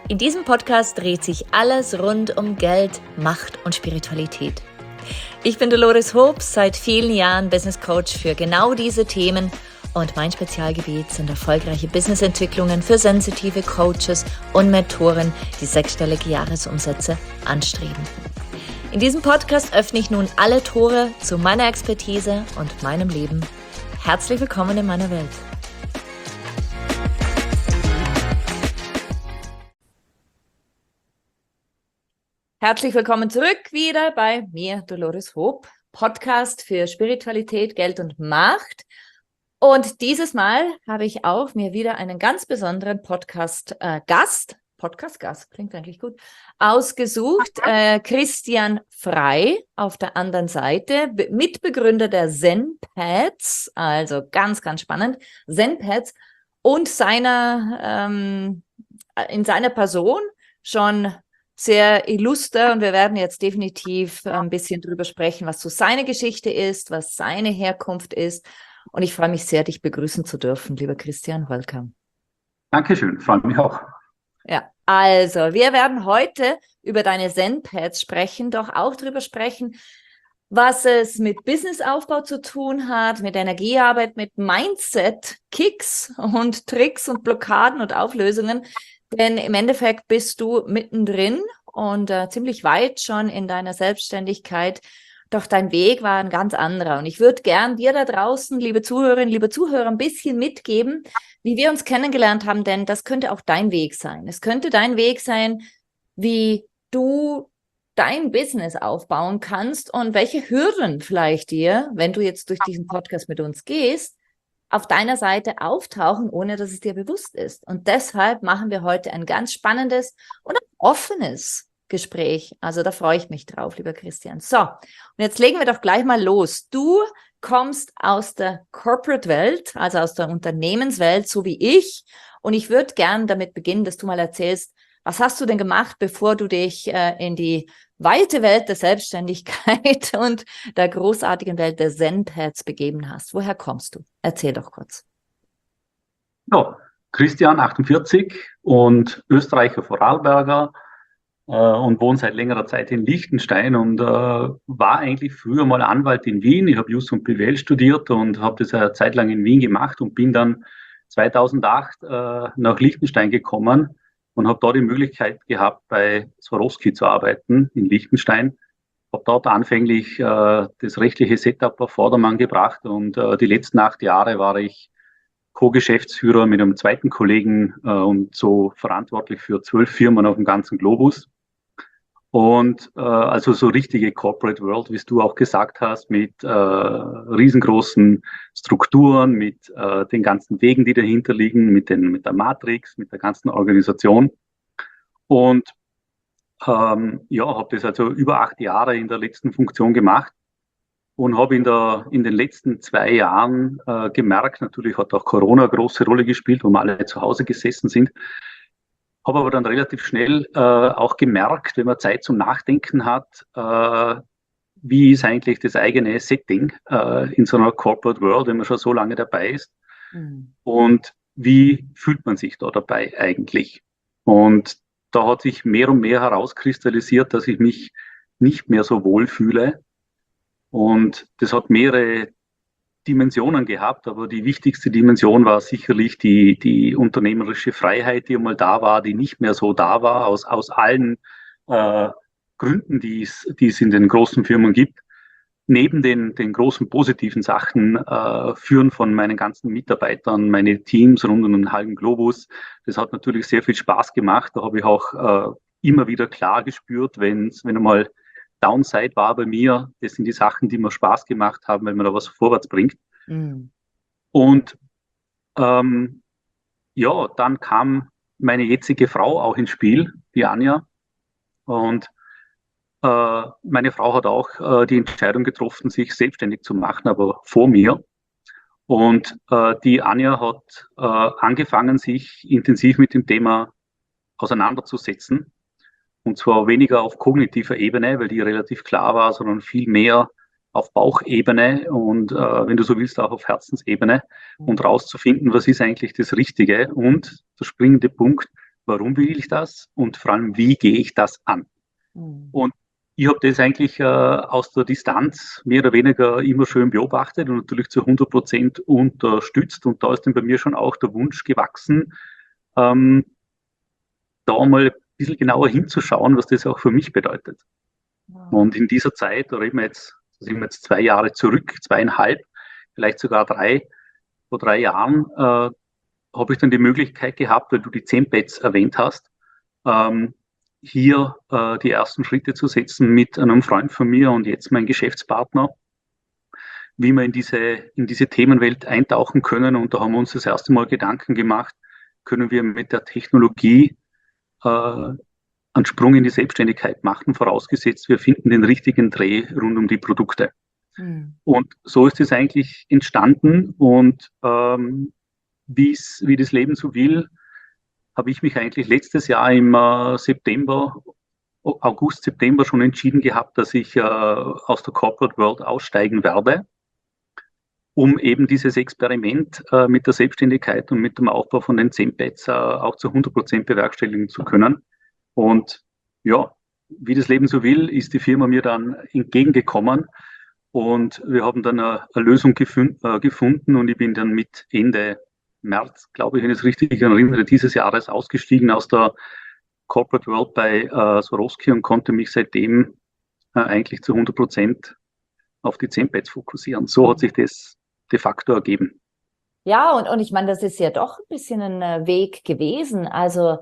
In diesem Podcast dreht sich alles rund um Geld, Macht und Spiritualität. Ich bin Dolores Hoop, seit vielen Jahren Business Coach für genau diese Themen und mein Spezialgebiet sind erfolgreiche Businessentwicklungen für sensitive Coaches und Mentoren, die sechsstellige Jahresumsätze anstreben. In diesem Podcast öffne ich nun alle Tore zu meiner Expertise und meinem Leben. Herzlich willkommen in meiner Welt. Herzlich willkommen zurück wieder bei mir, Dolores Hoop, Podcast für Spiritualität, Geld und Macht. Und dieses Mal habe ich auch mir wieder einen ganz besonderen Podcast-Gast klingt eigentlich gut, ausgesucht. Christian Frei auf der anderen Seite, Mitbegründer der Zen-Pads, also ganz, ganz spannend, Zen-Pads und in seiner Person schon sehr illuster und wir werden jetzt definitiv ein bisschen drüber sprechen, was so seine Geschichte ist, was seine Herkunft ist. Und ich freue mich sehr, dich begrüßen zu dürfen, lieber Christian. Welcome. Dankeschön, freut mich auch. Ja, also wir werden heute über deine Zen-Pads sprechen, doch auch drüber sprechen, was es mit Businessaufbau zu tun hat, mit Energiearbeit, mit Mindset, Kicks und Tricks und Blockaden und Auflösungen. Denn im Endeffekt bist du mittendrin und ziemlich weit schon in deiner Selbstständigkeit. Doch dein Weg war ein ganz anderer. Und ich würde gern dir da draußen, liebe Zuhörerinnen, liebe Zuhörer, ein bisschen mitgeben, wie wir uns kennengelernt haben, denn das könnte auch dein Weg sein. Es könnte dein Weg sein, wie du dein Business aufbauen kannst und welche Hürden vielleicht dir, wenn du jetzt durch diesen Podcast mit uns gehst, auf deiner Seite auftauchen, ohne dass es dir bewusst ist. Und deshalb machen wir heute ein ganz spannendes und ein offenes Gespräch. Also da freue ich mich drauf, lieber Christian. So, und jetzt legen wir doch gleich mal los. Du kommst aus der Corporate-Welt, also aus der Unternehmenswelt, so wie ich. Und ich würde gern damit beginnen, dass du mal erzählst, was hast du denn gemacht, bevor du dich in die weite Welt der Selbstständigkeit und der großartigen Welt der Zen-Pads begeben hast? Woher kommst du? Erzähl doch kurz. Ja, Christian, 48 und Österreicher Vorarlberger und wohne seit längerer Zeit in Liechtenstein und war eigentlich früher mal Anwalt in Wien. Ich habe Jus und BWL studiert und habe das eine Zeit lang in Wien gemacht und bin dann 2008 nach Liechtenstein gekommen und habe da die Möglichkeit gehabt, bei Swarovski zu arbeiten in Liechtenstein. Habe dort anfänglich das rechtliche Setup auf Vordermann gebracht und die letzten 8 Jahre war ich Co-Geschäftsführer mit einem zweiten Kollegen und so verantwortlich für 12 Firmen auf dem ganzen Globus. Und also so richtige Corporate World, wie du auch gesagt hast, mit riesengroßen Strukturen, mit den ganzen Wegen, die dahinter liegen, mit der Matrix, mit der ganzen Organisation. Und ja, habe das also über 8 Jahre in der letzten Funktion gemacht und habe in den letzten 2 Jahren gemerkt, natürlich hat auch Corona eine große Rolle gespielt, wo wir alle zu Hause gesessen sind. Habe aber dann relativ schnell auch gemerkt, wenn man Zeit zum Nachdenken hat, wie ist eigentlich das eigene Setting in so einer Corporate World, wenn man schon so lange dabei ist. Und wie fühlt man sich da dabei eigentlich? Und da hat sich mehr und mehr herauskristallisiert, dass ich mich nicht mehr so wohl fühle. Und das hat mehrere Dimensionen gehabt, aber die wichtigste Dimension war sicherlich die unternehmerische Freiheit, die einmal da war, die nicht mehr so da war, aus allen Gründen, die es in den großen Firmen gibt. Neben den großen positiven Sachen, Führen von meinen ganzen Mitarbeitern, meine Teams rund um den halben Globus, das hat natürlich sehr viel Spaß gemacht. Da habe ich auch immer wieder klar gespürt, wenn einmal Downside war bei mir, das sind die Sachen, die mir Spaß gemacht haben, weil man da was vorwärts bringt. Und ja, dann kam meine jetzige Frau auch ins Spiel, die Anja. Und meine Frau hat auch die Entscheidung getroffen, sich selbstständig zu machen, aber vor mir. Und die Anja hat angefangen, sich intensiv mit dem Thema auseinanderzusetzen. Und zwar weniger auf kognitiver Ebene, weil die relativ klar war, sondern viel mehr auf Bauchebene und wenn du so willst, auch auf Herzensebene und rauszufinden, was ist eigentlich das Richtige und der springende Punkt, warum will ich das und vor allem, wie gehe ich das an? Und ich habe das eigentlich aus der Distanz mehr oder weniger immer schön beobachtet und natürlich zu 100% unterstützt. Und da ist dann bei mir schon auch der Wunsch gewachsen, da mal ein bisschen genauer hinzuschauen, was das auch für mich bedeutet. Und in dieser Zeit, da reden wir jetzt, da sind wir jetzt 2 Jahre zurück, 2,5, vielleicht sogar 3, vor 3 Jahren, habe ich dann die Möglichkeit gehabt, weil du die Zenpets erwähnt hast, hier die ersten Schritte zu setzen mit einem Freund von mir und jetzt mein Geschäftspartner, wie wir in diese Themenwelt eintauchen können. Und da haben wir uns das erste Mal Gedanken gemacht, können wir mit der Technologie einen Sprung in die Selbstständigkeit machen, vorausgesetzt, wir finden den richtigen Dreh rund um die Produkte. Und so ist es eigentlich entstanden und wie das Leben so will, habe ich mich eigentlich letztes Jahr im August, September schon entschieden gehabt, dass ich aus der Corporate World aussteigen werde, um eben dieses Experiment mit der Selbstständigkeit und mit dem Aufbau von den Zenpets auch zu 100% bewerkstelligen zu können. Und ja, wie das Leben so will, ist die Firma mir dann entgegengekommen und wir haben dann eine Lösung gefunden und ich bin dann mit Ende März, glaube ich, wenn ich es richtig erinnere, dieses Jahres ausgestiegen aus der Corporate World bei Swarovski und konnte mich seitdem eigentlich zu 100% auf die Zenpets fokussieren. So hat sich das de facto ergeben. Ja, und ich meine, das ist ja doch ein bisschen ein Weg gewesen. Also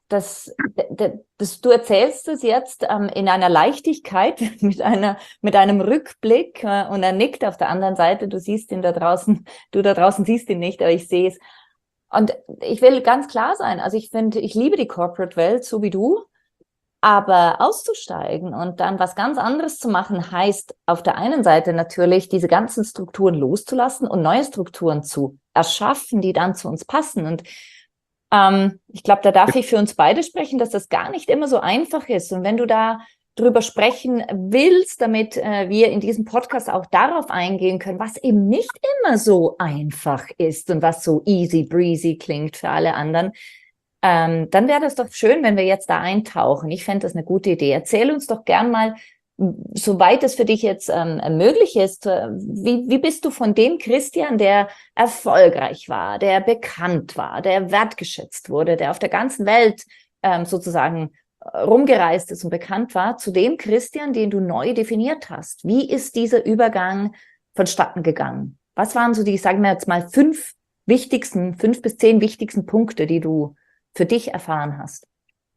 du erzählst es jetzt in einer Leichtigkeit, mit einem Rückblick und er nickt auf der anderen Seite, du da draußen siehst ihn nicht, aber ich sehe es. Und ich will ganz klar sein, also ich liebe die Corporate-Welt, so wie du, aber auszusteigen und dann was ganz anderes zu machen, heißt auf der einen Seite natürlich, diese ganzen Strukturen loszulassen und neue Strukturen zu erschaffen, die dann zu uns passen. Und ich glaube, da darf ich für uns beide sprechen, dass das gar nicht immer so einfach ist. Und wenn du da drüber sprechen willst, damit wir in diesem Podcast auch darauf eingehen können, was eben nicht immer so einfach ist und was so easy breezy klingt für alle anderen, dann wäre das doch schön, wenn wir jetzt da eintauchen. Ich fände das eine gute Idee. Erzähl uns doch gern mal, soweit es für dich jetzt möglich ist, wie bist du von dem Christian, der erfolgreich war, der bekannt war, der wertgeschätzt wurde, der auf der ganzen Welt sozusagen rumgereist ist und bekannt war, zu dem Christian, den du neu definiert hast? Wie ist dieser Übergang vonstatten gegangen? Was waren so die, sagen wir jetzt mal, 5 bis 10 wichtigsten Punkte, die du für dich erfahren hast?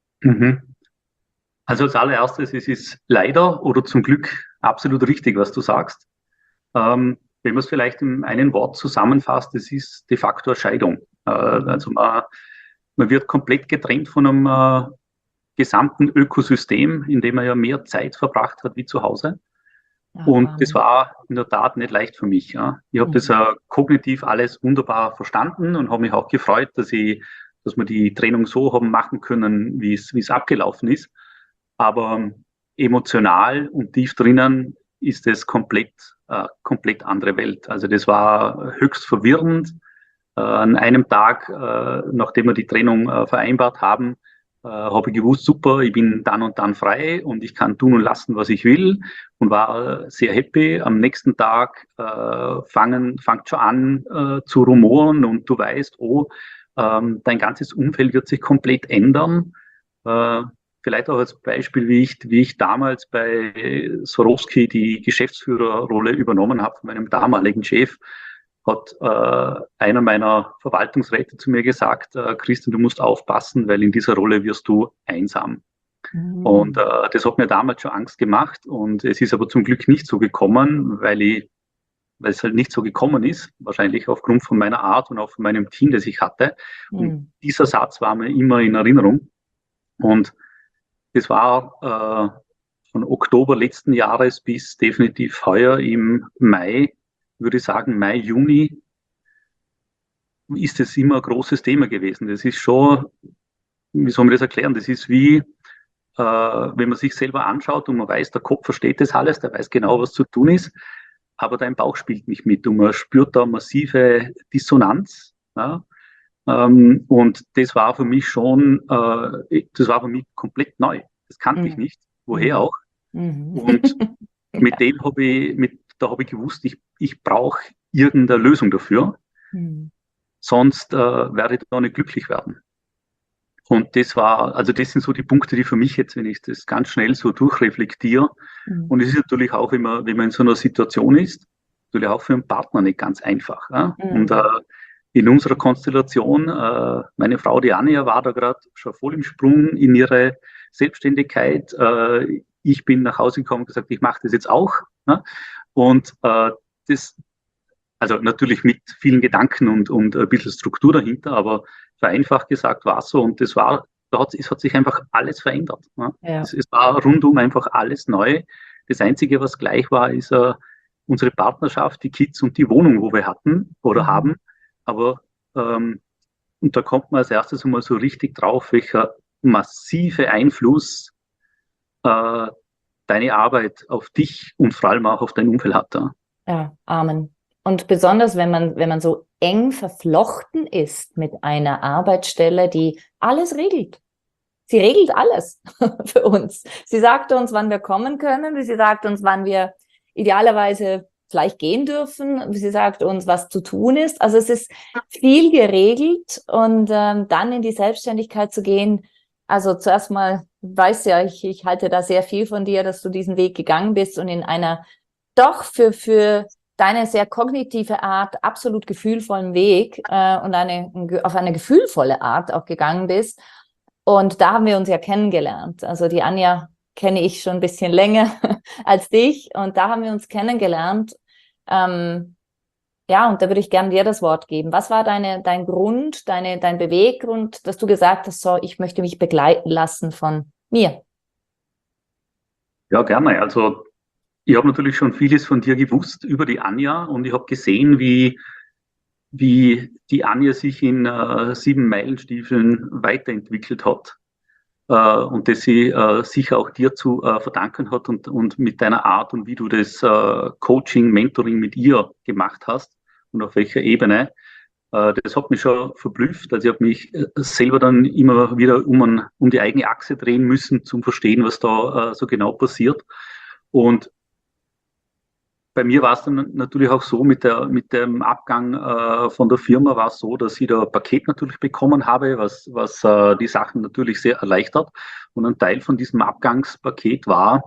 Also als allererstes, es ist leider oder zum Glück absolut richtig, was du sagst. Wenn man es vielleicht in einem Wort zusammenfasst, es ist de facto eine Scheidung. Also man wird komplett getrennt von einem gesamten Ökosystem, in dem man ja mehr Zeit verbracht hat wie zu Hause. Und das war in der Tat nicht leicht für mich. Ja. Ich habe das kognitiv alles wunderbar verstanden und habe mich auch gefreut, dass wir die Trennung so haben machen können, wie es abgelaufen ist. Aber emotional und tief drinnen ist es komplett andere Welt. Also das war höchst verwirrend. An einem Tag, nachdem wir die Trennung vereinbart haben, habe ich gewusst, super, ich bin dann und dann frei und ich kann tun und lassen, was ich will und war sehr happy. Am nächsten Tag fängt schon an zu rumoren und du weißt, dein ganzes Umfeld wird sich komplett ändern. Vielleicht auch als Beispiel, wie ich damals bei Swarovski die Geschäftsführerrolle übernommen habe von meinem damaligen Chef, hat einer meiner Verwaltungsräte zu mir gesagt, Christian, du musst aufpassen, weil in dieser Rolle wirst du einsam. Und das hat mir damals schon Angst gemacht und es ist aber zum Glück nicht so gekommen, weil es halt nicht so gekommen ist, wahrscheinlich aufgrund von meiner Art und auch von meinem Team, das ich hatte. Und dieser Satz war mir immer in Erinnerung. Und das war von Oktober letzten Jahres bis definitiv heuer im Mai, würde ich sagen, Mai, Juni, ist es immer ein großes Thema gewesen. Das ist schon, wie soll man das erklären? Das ist wie, wenn man sich selber anschaut und man weiß, der Kopf versteht das alles, der weiß genau, was zu tun ist, aber dein Bauch spielt nicht mit und man spürt da massive Dissonanz. Ja? Und das war für mich das war für mich komplett neu. Das kannte ich nicht, woher auch. Und mit dem da habe ich gewusst, ich brauche irgendeine Lösung dafür, sonst werde ich da nicht glücklich werden. Und also das sind so die Punkte, die für mich jetzt, wenn ich das ganz schnell so durchreflektiere, und es ist natürlich auch immer, wenn man in so einer Situation ist, natürlich auch für einen Partner nicht ganz einfach. Ja? Und in unserer Konstellation, meine Frau, die Anja, war da gerade schon voll im Sprung in ihre Selbstständigkeit. Ich bin nach Hause gekommen und gesagt, ich mache das jetzt auch. Ne? Und also natürlich mit vielen Gedanken und ein bisschen Struktur dahinter, aber vereinfacht gesagt war es so. Und es hat sich einfach alles verändert. Ne? Ja. Es war rundum einfach alles neu. Das Einzige, was gleich war, ist unsere Partnerschaft, die Kids und die Wohnung, wo wir hatten oder haben. Aber und da kommt man als erstes einmal so richtig drauf, welcher massive Einfluss deine Arbeit auf dich und vor allem auch auf dein Umfeld hat. Ja, Amen. Und besonders, wenn man so eng verflochten ist mit einer Arbeitsstelle, die alles regelt. Sie regelt alles für uns. Sie sagt uns, wann wir kommen können. Sie sagt uns, wann wir idealerweise vielleicht gehen dürfen. Sie sagt uns, was zu tun ist. Also es ist viel geregelt und dann in die Selbstständigkeit zu gehen. Also zuerst mal, weiß ja, ich halte da sehr viel von dir, dass du diesen Weg gegangen bist und in einer doch für deine sehr kognitive Art absolut gefühlvollen Weg und auf eine gefühlvolle Art auch gegangen bist. Und da haben wir uns ja kennengelernt. Also die Anja kenne ich schon ein bisschen länger als dich und da haben wir uns kennengelernt. Ja, und da würde ich gerne dir das Wort geben. Was war dein Grund, dein Beweggrund, dass du gesagt hast, so, ich möchte mich begleiten lassen von mir? Ja, gerne. Also ich habe natürlich schon vieles von dir gewusst über die Anja und ich habe gesehen, wie die Anja sich in 7-Meilen-Stiefeln weiterentwickelt hat und dass sie sicher auch dir zu verdanken hat und mit deiner Art und wie du das Coaching, Mentoring mit ihr gemacht hast und auf welcher Ebene. Das hat mich schon verblüfft. Also ich habe mich selber dann immer wieder um die eigene Achse drehen müssen, zum Verstehen, was da so genau passiert. Und bei mir war es dann natürlich auch so, mit dem Abgang von der Firma war es so, dass ich da ein Paket natürlich bekommen habe, was die Sachen natürlich sehr erleichtert. Und ein Teil von diesem Abgangspaket war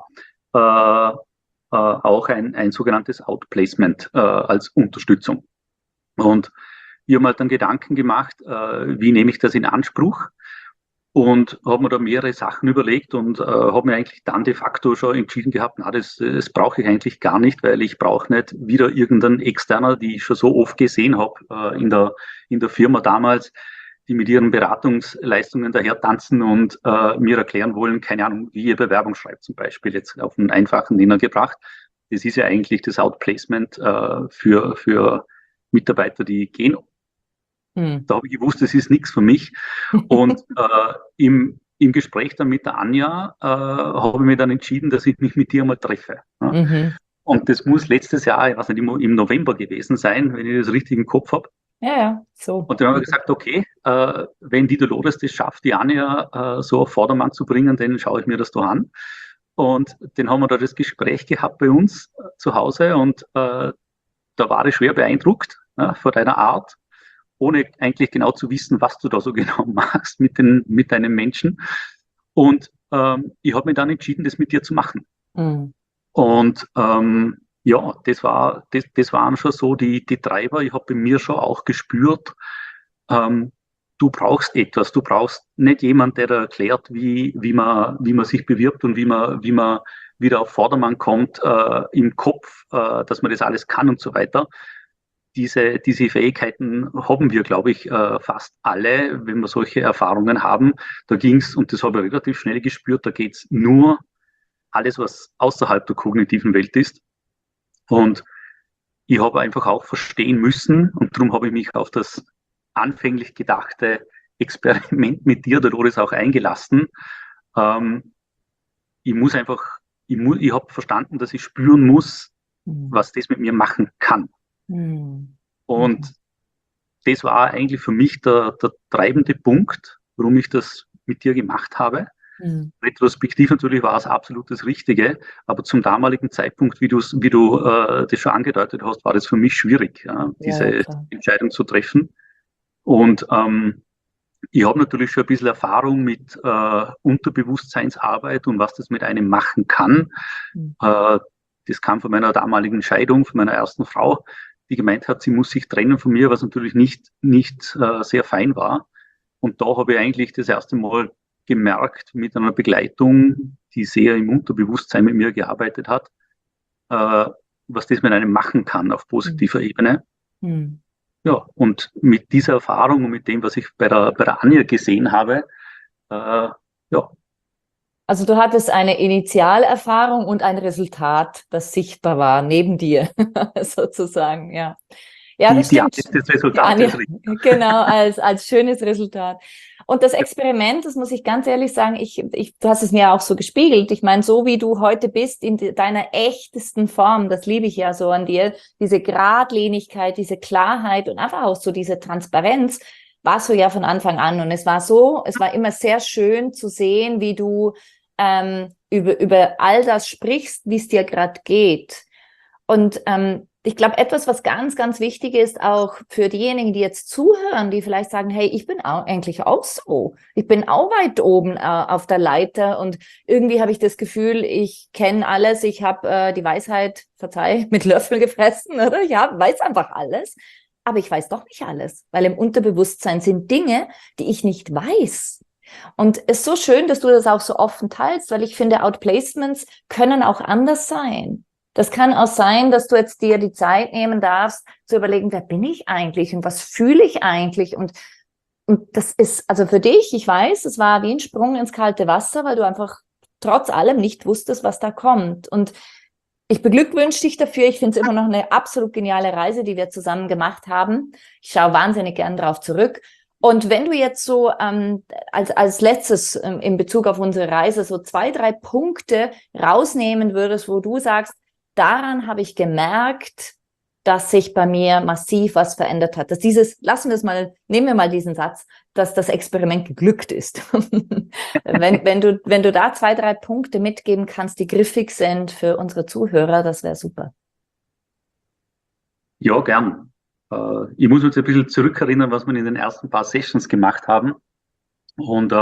auch ein sogenanntes Outplacement als Unterstützung. Und ich habe mir halt dann Gedanken gemacht, wie nehme ich das in Anspruch? Und habe mir da mehrere Sachen überlegt und habe mir eigentlich dann de facto schon entschieden gehabt, na, das brauche ich eigentlich gar nicht, weil ich brauche nicht wieder irgendeinen Externer, die ich schon so oft gesehen habe in der Firma damals, die mit ihren Beratungsleistungen daher tanzen und mir erklären wollen, keine Ahnung, wie ihr Bewerbung schreibt, zum Beispiel jetzt auf einen einfachen Nenner gebracht. Das ist ja eigentlich das Outplacement für Mitarbeiter, die gehen. Da habe ich gewusst, das ist nichts für mich. Und im Gespräch dann mit der Anja habe ich mir dann entschieden, dass ich mich mit dir mal treffe. Ja? Und das muss letztes Jahr, ich weiß nicht, im November gewesen sein, wenn ich das richtig im Kopf habe. Ja, so. Und dann haben wir gesagt, okay, wenn die Dolores das schafft, die Anja so auf Vordermann zu bringen, dann schaue ich mir das da an. Und dann haben wir da das Gespräch gehabt bei uns zu Hause und da war ich schwer beeindruckt von deiner Art, ohne eigentlich genau zu wissen, was du da so genau machst mit deinen Menschen. Und ich habe mich dann entschieden, das mit dir zu machen. Und ja, das waren schon so die Treiber. Ich habe bei mir schon auch gespürt, du brauchst etwas. Du brauchst nicht jemand, der da erklärt, wie man sich bewirbt und wie man wieder auf Vordermann kommt im Kopf, dass man das alles kann und so weiter. Diese Fähigkeiten haben wir, glaube ich, fast alle, wenn wir solche Erfahrungen haben. Da ging es, und das habe ich relativ schnell gespürt, da geht es nur alles, was außerhalb der kognitiven Welt ist. Und ich habe einfach auch verstehen müssen, und darum habe ich mich auf das anfänglich gedachte Experiment mit dir, Dolores, auch eingelassen. Ich habe verstanden, dass ich spüren muss, was das mit mir machen kann. Und das war eigentlich für mich der treibende Punkt, warum ich das mit dir gemacht habe. Mhm. Retrospektiv natürlich war es absolut das Richtige, aber zum damaligen Zeitpunkt, wie du das schon angedeutet hast, war das für mich schwierig, ja, Ja, ja, diese klar. Entscheidung zu treffen. Und ich habe natürlich schon ein bisschen Erfahrung mit Unterbewusstseinsarbeit und was das mit einem machen kann. Mhm. Das kam von meiner damaligen Scheidung, von meiner ersten Frau, die gemeint hat, sie muss sich trennen von mir, was natürlich nicht sehr fein war. Und da habe ich eigentlich das erste Mal gemerkt mit einer Begleitung, die sehr im Unterbewusstsein mit mir gearbeitet hat, was das mit einem machen kann auf Mhm. positiver Ebene. Mhm. Ja, und mit dieser Erfahrung und mit dem, was ich bei der Anja gesehen habe, ja, Also du hattest eine Initialerfahrung und ein Resultat, das sichtbar war neben dir, sozusagen, ja. Ja, die, das die Anja stimmt. ist das Die Resultat Anja, des Richters. genau, als schönes Resultat. Und das Experiment, das muss ich ganz ehrlich sagen, du hast es mir auch so gespiegelt. Ich meine, so wie du heute bist, in deiner echtesten Form, das liebe ich ja so an dir, diese Geradlinigkeit, diese Klarheit und einfach auch so diese Transparenz, warst du ja von Anfang an. Und es war immer sehr schön zu sehen, wie du über all das sprichst, wie es dir gerade geht. Und ich glaube, etwas, was ganz, ganz wichtig ist, auch für diejenigen, die jetzt zuhören, die vielleicht sagen, hey, ich bin eigentlich auch so. Ich bin auch weit oben auf der Leiter und irgendwie habe ich das Gefühl, ich kenne alles, ich habe die Weisheit, verzeih, mit Löffel gefressen, oder? Ja, weiß einfach alles. Aber ich weiß doch nicht alles, weil im Unterbewusstsein sind Dinge, die ich nicht weiß. Und es ist so schön, dass du das auch so offen teilst, weil ich finde, Outplacements können auch anders sein. Das kann auch sein, dass du jetzt dir die Zeit nehmen darfst, zu überlegen, wer bin ich eigentlich und was fühle ich eigentlich? Und das ist, also für dich, ich weiß, es war wie ein Sprung ins kalte Wasser, weil du einfach trotz allem nicht wusstest, was da kommt. Und ich beglückwünsche dich dafür. Ich finde es immer noch eine absolut geniale Reise, die wir zusammen gemacht haben. Ich schaue wahnsinnig gern drauf zurück. Und wenn du jetzt so als letztes in Bezug auf unsere Reise so 2, 3 Punkte rausnehmen würdest, wo du sagst, daran habe ich gemerkt, dass sich bei mir massiv was verändert hat. Nehmen wir mal diesen Satz, dass das Experiment geglückt ist. Wenn du da 2, 3 Punkte mitgeben kannst, die griffig sind für unsere Zuhörer, das wäre super. Ja, gern. Ich muss uns ein bisschen zurückerinnern, was wir in den ersten paar Sessions gemacht haben. Und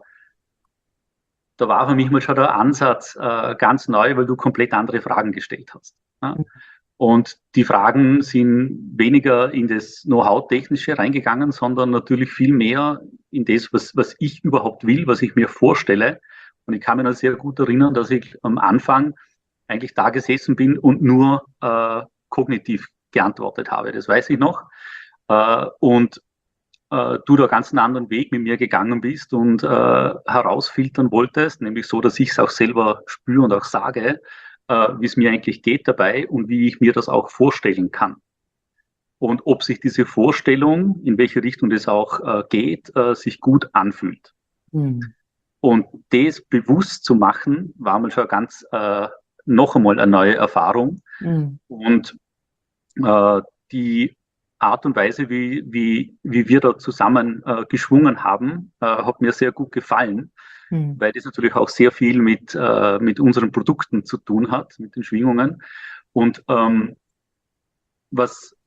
da war für mich mal schon der Ansatz ganz neu, weil du komplett andere Fragen gestellt hast. Ja? Und die Fragen sind weniger in das Know-how-Technische reingegangen, sondern natürlich viel mehr in das, was ich überhaupt will, was ich mir vorstelle. Und ich kann mich noch sehr gut erinnern, dass ich am Anfang eigentlich da gesessen bin und nur kognitiv geantwortet habe. Das weiß ich noch. Und du da ganz einen anderen Weg mit mir gegangen bist und herausfiltern wolltest, nämlich so, dass ich es auch selber spüre und auch sage, wie es mir eigentlich geht dabei und wie ich mir das auch vorstellen kann. Und ob sich diese Vorstellung, in welche Richtung das auch geht, sich gut anfühlt. Hm. Und das bewusst zu machen, war mal schon ganz noch einmal eine neue Erfahrung. Hm. Und die Art und Weise, wie wir da zusammen geschwungen haben, hat mir sehr gut gefallen, Hm. weil das natürlich auch sehr viel mit unseren Produkten zu tun hat, mit den Schwingungen. Und was,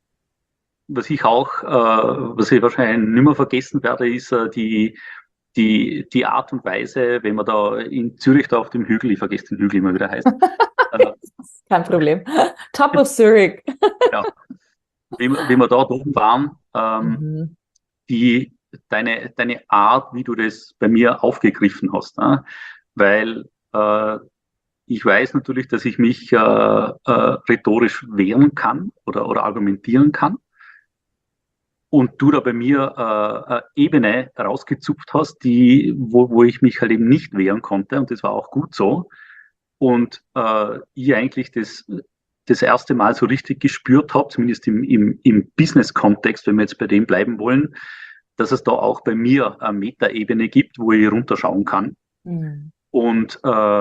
was ich wahrscheinlich nicht mehr vergessen werde, ist die Art und Weise, wenn man da in Zürich da auf dem Hügel, ich vergesse den Hügel immer wieder heißt. Kein Problem. Top of Zurich. Ja, wie wir da oben waren, Mhm. deine Art, wie du das bei mir aufgegriffen hast. Ne? Weil ich weiß natürlich, dass ich mich rhetorisch wehren kann oder argumentieren kann. Und du da bei mir eine Ebene rausgezupft hast, wo ich mich halt eben nicht wehren konnte. Und das war auch gut so. Und ich eigentlich das erste Mal so richtig gespürt habe, zumindest im Business-Kontext, wenn wir jetzt bei dem bleiben wollen, dass es da auch bei mir eine Metaebene gibt, wo ich runterschauen kann. Mhm. Und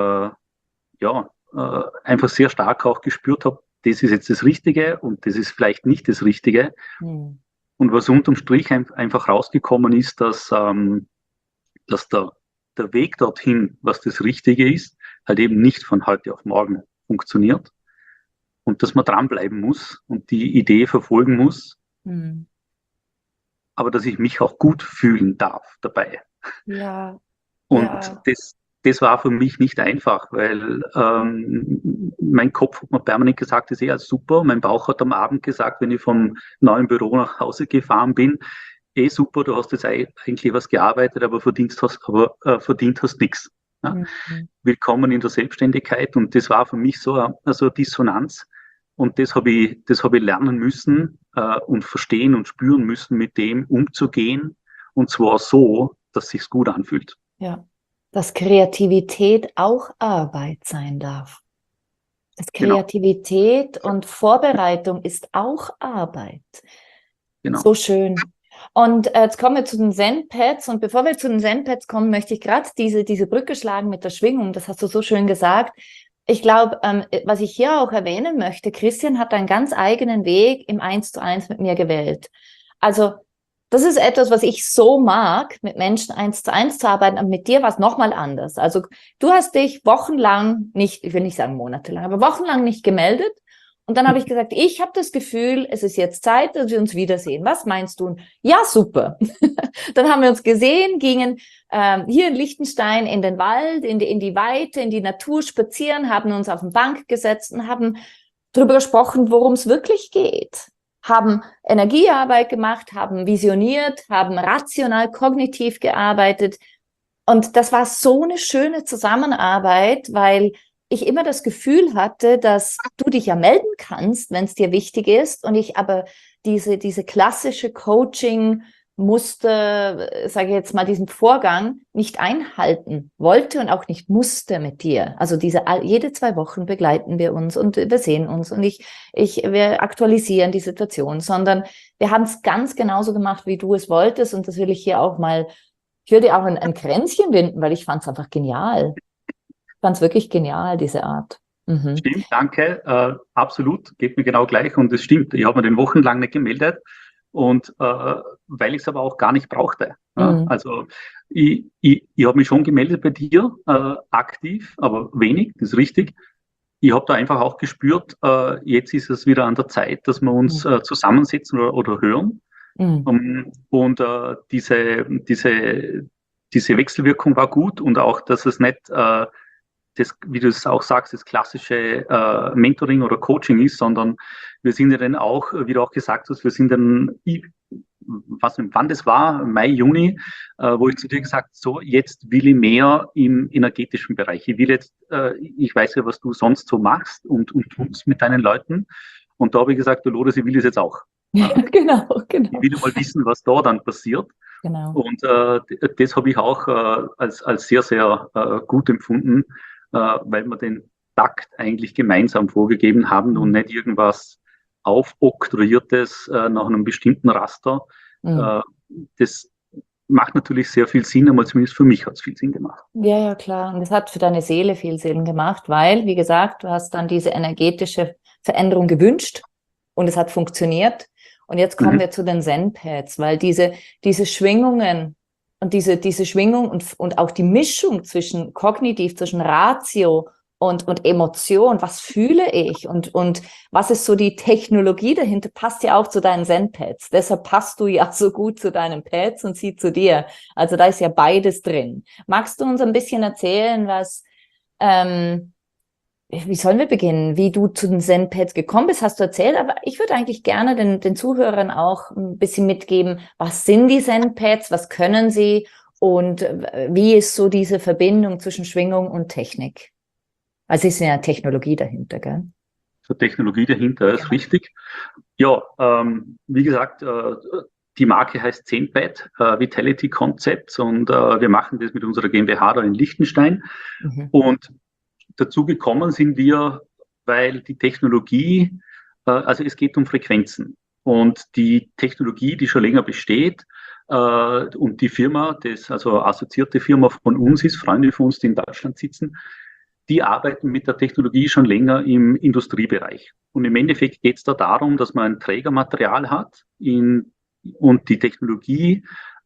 einfach sehr stark auch gespürt habe, das ist jetzt das Richtige und das ist vielleicht nicht das Richtige. Mhm. Und was unterm Strich einfach rausgekommen ist, dass der Weg dorthin, was das Richtige ist, halt eben nicht von heute auf morgen funktioniert und dass man dranbleiben muss und die Idee verfolgen muss, aber dass ich mich auch gut fühlen darf dabei. Ja, Und ja. das war für mich nicht einfach, weil mein Kopf hat mir permanent gesagt, das ist alles super. Mein Bauch hat am Abend gesagt, wenn ich vom neuen Büro nach Hause gefahren bin, super, du hast jetzt eigentlich was gearbeitet, aber verdient hast nichts. Ja? Mhm. Willkommen in der Selbstständigkeit, und das war für mich so eine Dissonanz, und das hab ich lernen müssen und verstehen und spüren müssen, mit dem umzugehen, und zwar so, dass sich's gut anfühlt. Ja. Dass Kreativität auch Arbeit sein darf. Dass Genau, Kreativität und Vorbereitung ist auch Arbeit. genau. So schön. Und jetzt kommen wir zu den Zen-Pads. Und bevor wir zu den Zen-Pads kommen, möchte ich gerade diese Brücke schlagen mit der Schwingung. Das hast du so schön gesagt. Ich glaube, was ich hier auch erwähnen möchte, Christian hat einen ganz eigenen Weg im 1:1 mit mir gewählt. Also das ist etwas, was ich so mag, mit Menschen 1:1 zu arbeiten, aber mit dir war es nochmal anders. Also du hast dich wochenlang nicht, ich will nicht sagen monatelang, aber wochenlang nicht gemeldet. Und dann habe ich gesagt, ich habe das Gefühl, es ist jetzt Zeit, dass wir uns wiedersehen. Was meinst du? Ja, super. Dann haben wir uns gesehen, gingen hier in Liechtenstein in den Wald, in die Weite, in die Natur spazieren, haben uns auf eine Bank gesetzt und haben darüber gesprochen, worum es wirklich geht. Haben Energiearbeit gemacht, haben visioniert, haben rational, kognitiv gearbeitet. Und das war so eine schöne Zusammenarbeit, weil ich immer das Gefühl hatte, dass du dich ja melden kannst, wenn es dir wichtig ist, und ich aber diese klassische Coaching-Muster, sage ich jetzt mal, diesen Vorgang nicht einhalten wollte und auch nicht musste mit dir. Also jede 2 Wochen begleiten wir uns und wir sehen uns und wir aktualisieren die Situation, sondern wir haben es ganz genauso gemacht, wie du es wolltest, und das will ich hier auch mal, ich würde auch ein Kränzchen winden, weil ich fand es einfach genial. Ich fand es wirklich genial, diese Art. Mhm. Stimmt, danke. Absolut, geht mir genau gleich. Und es stimmt, ich habe mir den wochenlang nicht gemeldet, und weil ich es aber auch gar nicht brauchte. Ja? Mhm. Also ich habe mich schon gemeldet bei dir, aktiv, aber wenig, das ist richtig. Ich habe da einfach auch gespürt, jetzt ist es wieder an der Zeit, dass wir uns zusammensetzen oder hören. Mhm. Und diese Wechselwirkung war gut, und auch, dass es nicht das, wie du es auch sagst, das klassische Mentoring oder Coaching ist, sondern wir sind ja dann auch, wie du auch gesagt hast, wir sind dann, was, wann das war, Mai, Juni, wo ich zu dir gesagt, so, jetzt will ich mehr im energetischen Bereich. Ich will jetzt, ich weiß ja, was du sonst so machst und tust mit deinen Leuten. Und da habe ich gesagt, du Lodes, ich will das jetzt auch. Ja, Ja. genau, Ich genau, will mal wissen, was da dann passiert. genau. Und das habe ich auch als sehr, sehr gut empfunden, weil wir den Takt eigentlich gemeinsam vorgegeben haben und Mhm. nicht irgendwas aufoktroyiertes nach einem bestimmten Raster. Mhm. Äh, Das macht natürlich sehr viel Sinn, aber zumindest für mich hat es viel Sinn gemacht. Ja, ja, klar. Und das hat für deine Seele viel Sinn gemacht, weil, wie gesagt, du hast dann diese energetische Veränderung gewünscht und es hat funktioniert. Und jetzt kommen Mhm. wir zu den Zen-Pads, weil diese Schwingungen und diese Schwingung und auch die Mischung zwischen kognitiv, zwischen Ratio und Emotion, was fühle ich und was ist so die Technologie dahinter, passt ja auch zu deinen Zen-Pads. Deshalb passt du ja so gut zu deinen Pads und sie zu dir. Also da ist ja beides drin. Magst du uns ein bisschen erzählen, ähm, wie sollen wir beginnen? Wie du zu den Zen-Pads gekommen bist, hast du erzählt, aber ich würde eigentlich gerne den Zuhörern auch ein bisschen mitgeben, was sind die Zen-Pads, was können sie und wie ist so diese Verbindung zwischen Schwingung und Technik? Also es ist ja Technologie dahinter, gell? Zur Technologie dahinter ist Genau. richtig. Ja, wie gesagt, die Marke heißt Zenpad, Vitality Concepts, und wir machen das mit unserer GmbH da in Liechtenstein. Mhm. Und dazu gekommen sind wir, weil die Technologie, also es geht um Frequenzen. Und die Technologie, die schon länger besteht, und die Firma, das also assoziierte Firma von uns ist, Freunde von uns, die in Deutschland sitzen, die arbeiten mit der Technologie schon länger im Industriebereich. Und im Endeffekt geht es da darum, dass man ein Trägermaterial hat, und die Technologie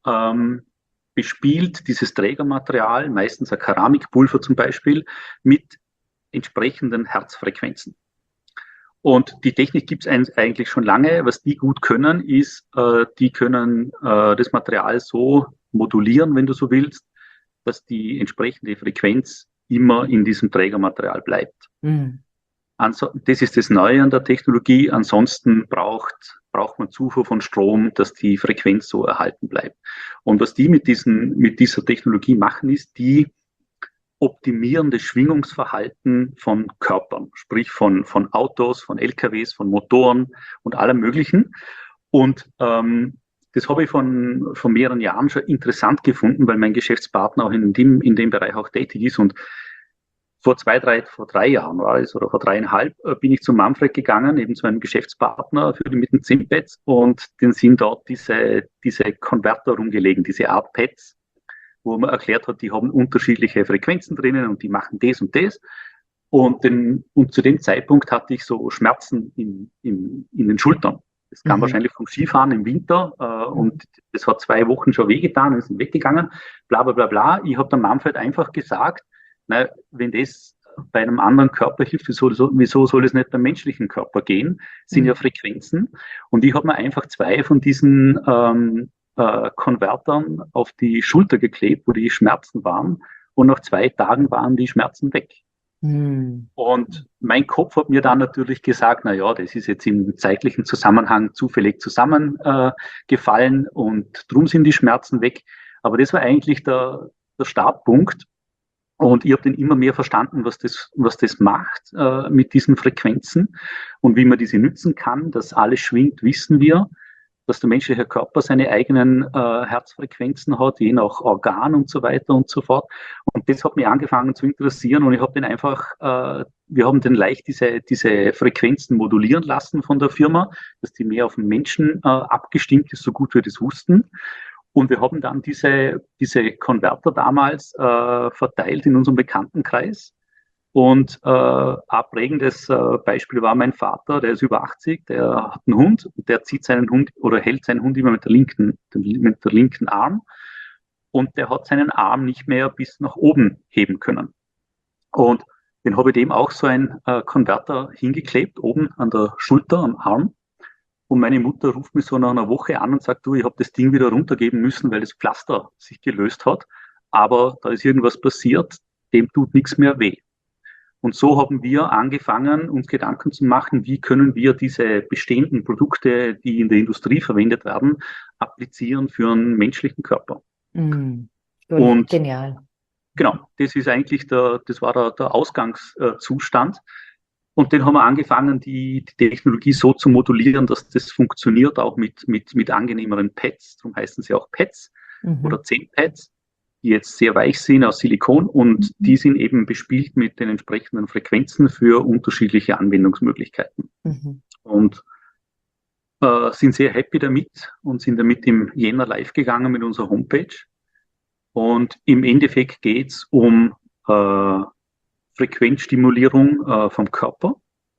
bespielt dieses Trägermaterial, meistens ein Keramikpulver zum Beispiel, mit entsprechenden Herzfrequenzen. Und die Technik gibt es eigentlich schon lange. Was die gut können, ist, die können das Material so modulieren, wenn du so willst, dass die entsprechende Frequenz immer in diesem Trägermaterial bleibt. Mhm. Das ist das Neue an der Technologie. Ansonsten braucht man Zufuhr von Strom, dass die Frequenz so erhalten bleibt. Und was die mit dieser Technologie machen, ist, die optimieren das Schwingungsverhalten von Körpern, sprich von Autos, von LKWs, von Motoren und allem Möglichen. Und das habe ich vor mehreren Jahren schon interessant gefunden, weil mein Geschäftspartner auch in dem Bereich auch tätig ist. Und vor 3 Jahren war es, oder vor 3,5, bin ich zu Manfred gegangen, eben zu einem Geschäftspartner mit den ZIM-Pads, und den sind dort diese Konverter rumgelegen, diese Art Pads, wo man erklärt hat, die haben unterschiedliche Frequenzen drinnen und die machen das und das. Und zu dem Zeitpunkt hatte ich so Schmerzen in den Schultern. Das kam wahrscheinlich vom Skifahren im Winter und das hat 2 Wochen schon wehgetan und ist weggegangen, bla bla bla bla. Ich habe dem Manfred einfach gesagt, na, wenn das bei einem anderen Körper hilft, wieso soll es nicht beim menschlichen Körper gehen? Das sind ja Frequenzen. Und ich habe mir einfach 2 von diesen Konvertern auf die Schulter geklebt, wo die Schmerzen waren. Und nach 2 Tagen waren die Schmerzen weg. Und mein Kopf hat mir dann natürlich gesagt, na ja, das ist jetzt im zeitlichen Zusammenhang zufällig zusammengefallen und drum sind die Schmerzen weg. Aber das war eigentlich der Startpunkt. Und ich habe dann immer mehr verstanden, was das macht mit diesen Frequenzen und wie man diese nützen kann. Dass alles schwingt, wissen wir. Dass der menschliche Körper seine eigenen Herzfrequenzen hat, je nach Organ und so weiter und so fort. Und das hat mich angefangen zu interessieren und ich habe wir haben dann leicht diese Frequenzen modulieren lassen von der Firma, dass die mehr auf den Menschen abgestimmt ist, so gut wir das wussten. Und wir haben dann diese Konverter damals verteilt in unserem Bekanntenkreis. Und ein prägendes Beispiel war mein Vater, der ist über 80, der hat einen Hund, der zieht seinen Hund oder hält seinen Hund immer mit der linken Arm, und der hat seinen Arm nicht mehr bis nach oben heben können. Und den habe ich dem auch so einen Konverter hingeklebt, oben an der Schulter, am Arm. Und meine Mutter ruft mich so nach einer Woche an und sagt, du, ich habe das Ding wieder runtergeben müssen, weil das Pflaster sich gelöst hat. Aber da ist irgendwas passiert, dem tut nichts mehr weh. Und so haben wir angefangen, uns Gedanken zu machen, wie können wir diese bestehenden Produkte, die in der Industrie verwendet werden, applizieren für einen menschlichen Körper. Und genial. Genau, das ist eigentlich das war der Ausgangszustand. Und den haben wir angefangen, die Technologie so zu modulieren, dass das funktioniert, auch mit angenehmeren Pads, darum heißen sie auch Pads oder 10 Pads, die jetzt sehr weich sind aus Silikon, und die sind eben bespielt mit den entsprechenden Frequenzen für unterschiedliche Anwendungsmöglichkeiten. Und sind sehr happy damit und sind damit im Jänner live gegangen mit unserer Homepage. Und im Endeffekt geht es um Frequenzstimulierung vom Körper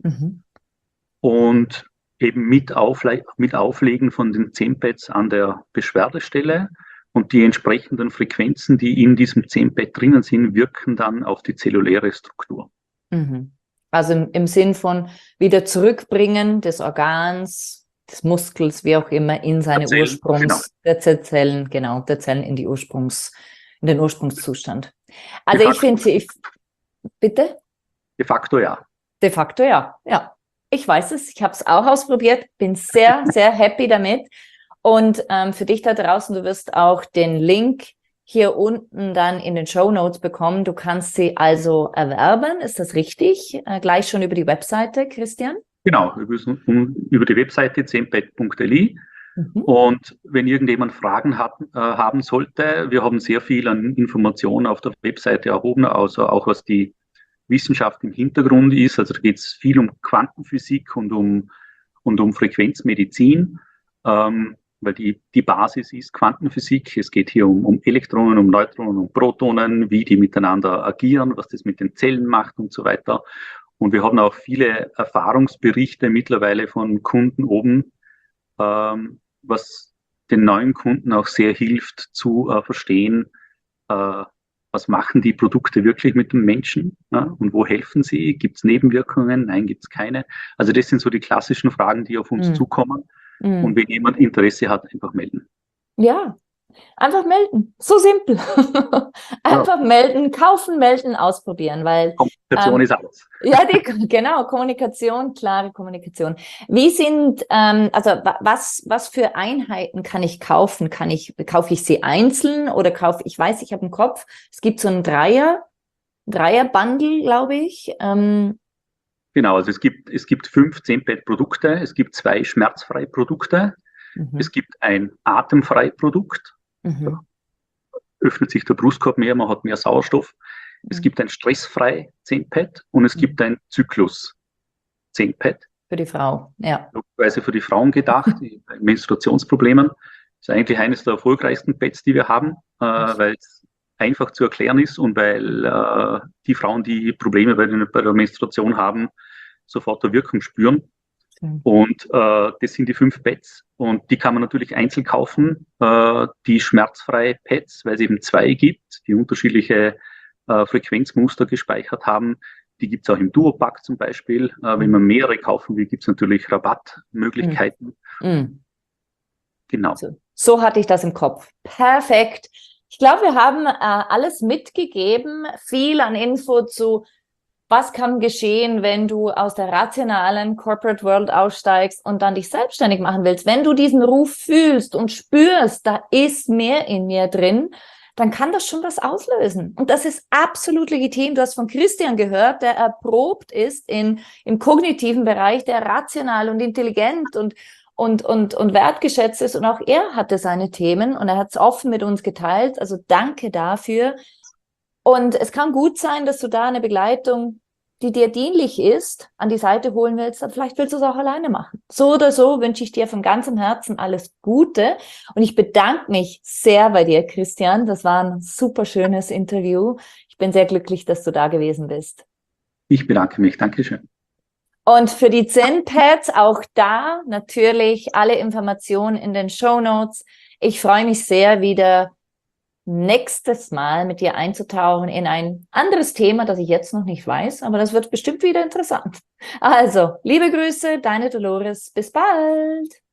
und eben mit Auflegen von den 10 Pads an der Beschwerdestelle, und die entsprechenden Frequenzen, die in diesem 10 Pad drinnen sind, wirken dann auf die zelluläre Struktur. Also im Sinn von wieder zurückbringen des Organs, des Muskels, wie auch immer, in seine der Zellen in den Ursprungszustand. Also ich finde, bitte? De facto ja. De facto ja, ja. Ich weiß es, ich habe es auch ausprobiert, bin sehr, sehr happy damit. Und für dich da draußen, du wirst auch den Link hier unten dann in den Shownotes bekommen. Du kannst sie also erwerben, ist das richtig? Gleich schon über die Webseite, Christian? Genau, über die Webseite 10pad.li. Und wenn irgendjemand Fragen haben sollte, wir haben sehr viel an Informationen auf der Webseite erhoben, also auch was die Wissenschaft im Hintergrund ist. Also da geht es viel um Quantenphysik und um Frequenzmedizin, weil die Basis ist Quantenphysik. Es geht hier um Elektronen, um Neutronen, um Protonen, wie die miteinander agieren, was das mit den Zellen macht und so weiter. Und wir haben auch viele Erfahrungsberichte mittlerweile von Kunden oben, was den neuen Kunden auch sehr hilft zu verstehen, was machen die Produkte wirklich mit dem Menschen, ja, und wo helfen sie? Gibt es Nebenwirkungen? Nein, gibt es keine. Also das sind so die klassischen Fragen, die auf uns zukommen. Und wenn jemand Interesse hat, einfach melden. Ja, einfach melden. So simpel. Einfach melden, kaufen, melden, ausprobieren, weil Kommunikation ist alles. ja, genau, Kommunikation, klare Kommunikation. Wie sind, also was für Einheiten kann ich kaufen? Kaufe ich sie einzeln oder ich weiß, ich habe im Kopf, es gibt so einen Dreier-Bundle, glaube ich. Genau, also es gibt 5 10-Pad-Produkte, es gibt 2 schmerzfreie Produkte, es gibt ein atemfrei Produkt, da öffnet sich der Brustkorb mehr, man hat mehr Sauerstoff. Es gibt ein stressfrei 10-Pad und es gibt ein Zyklus 10-Pad. Für die Frau, ja. Logischerweise für die Frauen gedacht, die bei Menstruationsproblemen. Das ist eigentlich eines der erfolgreichsten Pads, die wir haben, weil es einfach zu erklären ist und weil die Frauen, die Probleme bei der Menstruation haben, sofort eine Wirkung spüren. Und das sind die 5 Pads und die kann man natürlich einzeln kaufen, die schmerzfreie Pads, weil es eben 2 gibt, die unterschiedliche Frequenzmuster gespeichert haben. Die gibt es auch im Duopack zum Beispiel. Wenn man mehrere kaufen will, gibt es natürlich Rabattmöglichkeiten. Genau. So hatte ich das im Kopf. Perfekt. Ich glaube, wir haben alles mitgegeben, viel an Info zu, was kann geschehen, wenn du aus der rationalen Corporate World aussteigst und dann dich selbstständig machen willst. Wenn du diesen Ruf fühlst und spürst, da ist mehr in mir drin, dann kann das schon was auslösen. Und das ist absolut legitim. Du hast von Christian gehört, der erprobt ist im kognitiven Bereich, der rational und intelligent und wertgeschätzt ist. Und auch er hatte seine Themen und er hat es offen mit uns geteilt. Also danke dafür. Und es kann gut sein, dass du da eine Begleitung, die dir dienlich ist, an die Seite holen willst. Aber vielleicht willst du es auch alleine machen. So oder so wünsche ich dir von ganzem Herzen alles Gute. Und ich bedanke mich sehr bei dir, Christian. Das war ein super schönes Interview. Ich bin sehr glücklich, dass du da gewesen bist. Ich bedanke mich. Dankeschön. Und für die Zen-Pads auch da natürlich alle Informationen in den Shownotes. Ich freue mich sehr, wieder nächstes Mal mit dir einzutauchen in ein anderes Thema, das ich jetzt noch nicht weiß, aber das wird bestimmt wieder interessant. Also, liebe Grüße, deine Dolores, bis bald!